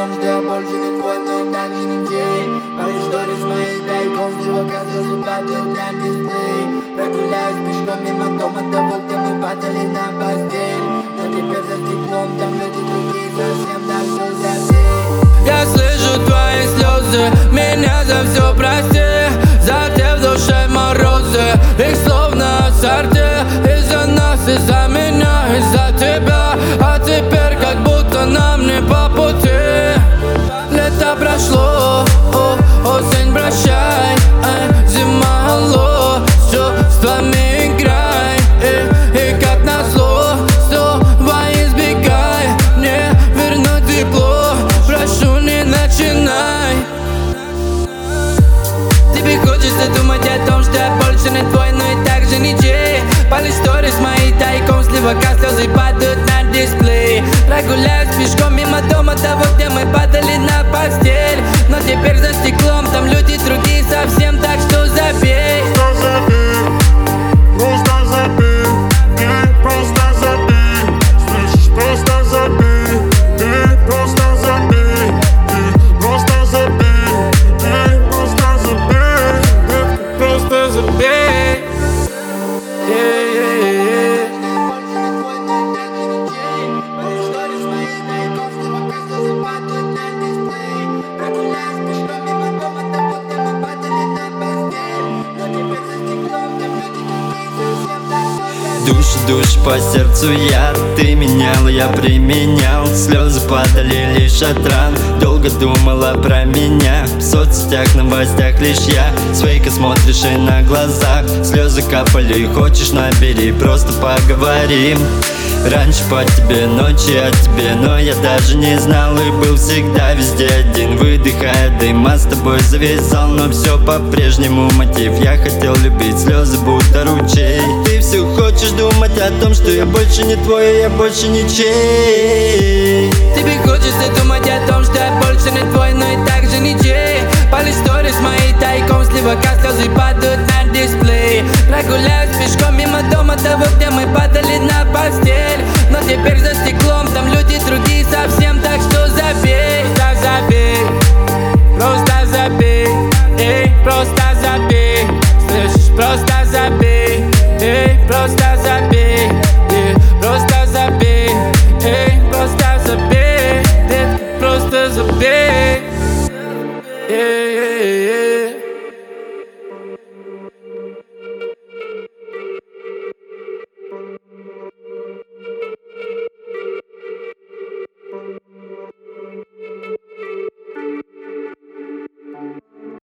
том, что я больше не твой, но и так же не чей. Парень сторис моей тайком, сливок слезы падают на дисплей. Прогуляюсь пешком мимо дома того, где мы падали на постель. Но теперь за стеклом там люди другие совсем, так что забей. Я слышу твои слезы, меня за все прости. За те в душе морозы, их словно ассорти. Из-за нас, из-за меня, из-за тебя. А теперь как будто нам не по пути. Лето прошло, осень прощай, зима алло, с чувствами играй. И как назло, снова избегай мне вернуть тепло. Прошу, не начинай. Тебе хочется думать о том, что я больше не твой, но и так же ничей. Пали сторис мои тайком, сливок слезы падают на дисплей. Прогуляюсь пешком мимо дома того, где мы падали на постель. Но теперь за стеклом там люди другие совсем, так что забей. Просто забей, просто забей, слышишь, просто забей, просто забей, просто забей, просто забей, просто забей. Душ по сердцу я, ты менял, я применял. Слезы падали лишь от ран. Долго думала про меня. В соцсетях, новостях лишь я. С фейка смотришь и на глазах слезы капали, хочешь набери, просто поговорим. Раньше по тебе, ночи от тебе, но я даже не знал и был всегда везде один. Выдыхая дыма, с тобой завязал, но все по-прежнему мотив. Я хотел любить, слезы будто ручей. Ты все хочешь думать о том, что я больше не твой, я больше ничей. Тебе хочется думать о том, что я больше не твой, но и так же ничей. Пали сторис мои тайком, сливок слезы падают на дисплей. Прогуляюсь пешком мимо дома того, где мы падали на постель. Но теперь за стеклом там люди другие совсем, так что забей. Просто забей, просто забей, просто забей. Слышишь, просто забей, просто забей, просто забей, просто забей, просто забей.